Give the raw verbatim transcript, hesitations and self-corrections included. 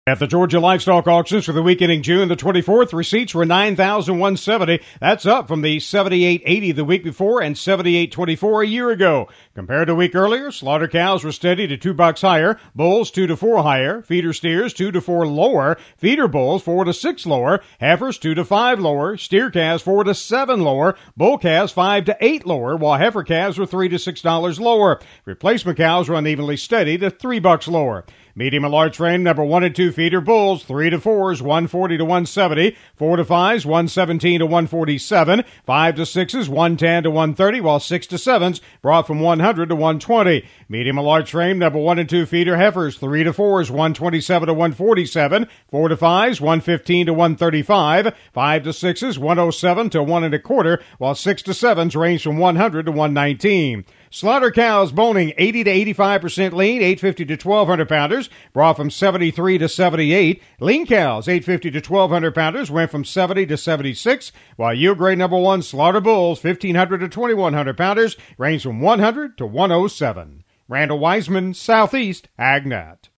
At the Georgia Livestock Auctions for the week ending June the twenty-fourth, receipts were nine thousand one hundred seventy dollars. That's up from the seventy-eight eighty the week before and seventy-eight twenty-four a year ago. Compared to a week earlier, slaughter cows were steady to two bucks higher, bulls two to four higher, feeder steers two to four lower, feeder bulls four to six lower, heifers two to five lower, steer calves four to seven lower, bull calves five to eight lower, while heifer calves were three to six dollars lower. Replacement cows were unevenly steady to three bucks lower. Medium and large frame number one and two feeder bulls, three to fours, one forty to one seventy, four to fives, one seventeen to one forty-seven, five to sixes, one ten to one thirty, while six to sevens brought from one hundred to one twenty. Medium and large frame number one and two feeder heifers, three to fours, one twenty-seven to one forty-seven, four to fives, one fifteen to one thirty-five, five to sixes, one oh seven to one and a quarter, while six to sevens range from one hundred to one nineteen. Slaughter cows boning eighty to eighty-five percent lean, eight fifty to twelve hundred pounders, brought from seventy-three to seventy-eight. Lean cows, eight fifty to twelve hundred pounders, went from seventy to seventy-six, while yield grade number one slaughter bulls, fifteen hundred to twenty-one hundred pounders, range from one hundred to one oh seven. Randall Wiseman, Southeast AgNet.